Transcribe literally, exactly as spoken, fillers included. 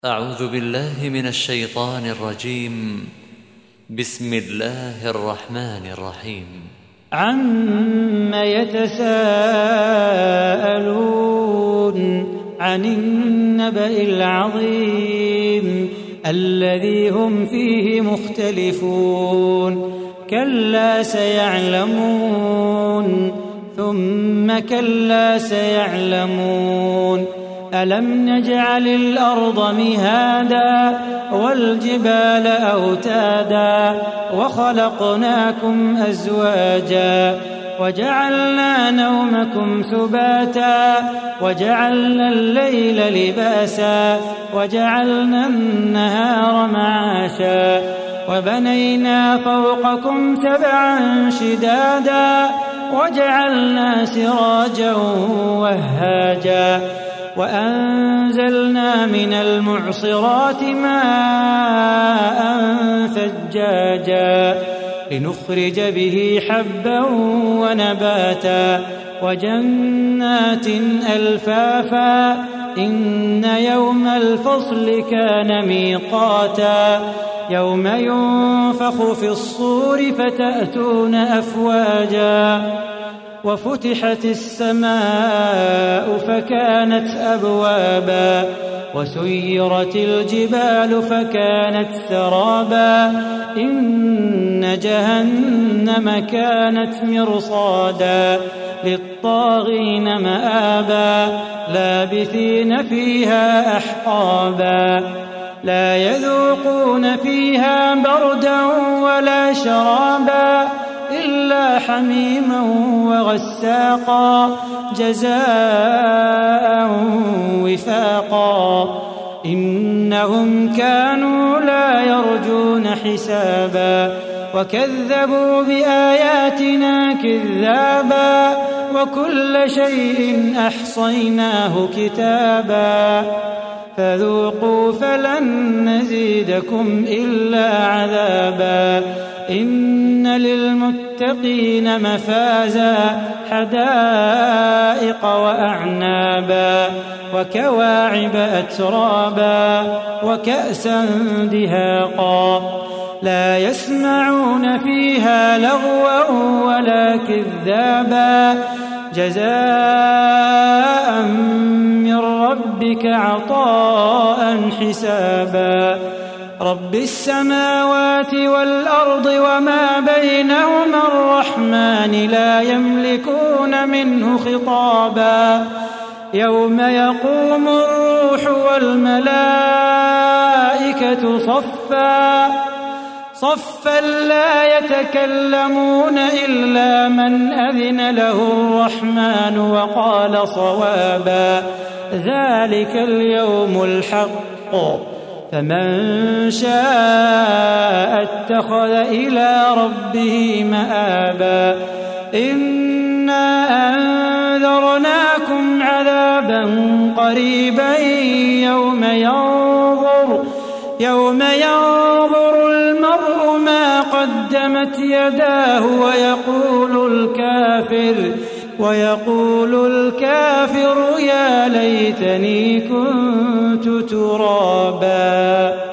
أعوذ بالله من الشيطان الرجيم. بسم الله الرحمن الرحيم. عم يتساءلون عن النبأ العظيم الذي هم فيه مختلفون كلا سيعلمون ثم كلا سيعلمون ألم نجعل الأرض مهادا والجبال أوتادا وخلقناكم أزواجا وجعلنا نومكم سباتا وجعلنا الليل لباسا وجعلنا النهار معاشا وبنينا فوقكم سبعا شدادا وجعلنا سراجا وهاجا وأنزلنا من المعصرات ماء ثجاجا لنخرج به حبا ونباتا وجنات ألفافا إن يوم الفصل كان ميقاتا يوم ينفخ في الصور فتأتون أفواجا وفتحت السماء فكانت أبوابا وسيرت الجبال فكانت سرابا إن جهنم كانت مرصادا للطاغين مآبا لابثين فيها أحقابا لا يذوقون فيها بردا ولا شرابا إلا حميما وغساقا جزاء وفاقا إنهم كانوا لا يرجون حسابا وكذبوا بآياتنا كذابا وكل شيء أحصيناه كتابا فذوقوا فلن نزيدكم إلا عذابا إن للمتقين مفازا حدائق وأعنابا وكواعب أترابا وكأسا دهاقا لا يسمعون فيها لغوا ولا كذابا جزاء من ربك عطاء حسابا رب السماوات والأرض وما بينهما الرحمن لا يملكون منه خطابا يوم يقوم الروح والملائكة صفا صفا لا يتكلمون إلا من أذن له الرحمن وقال صوابا ذلك اليوم الحق فمن شاء اتخذ إلى ربه مآبا إنا أنذرناكم عذابا قريبا يوم ينظر يوم ينظر المرء ما قدمت يداه ويقول الكافر ويقول الكافر يا ليتني كنت ترابا.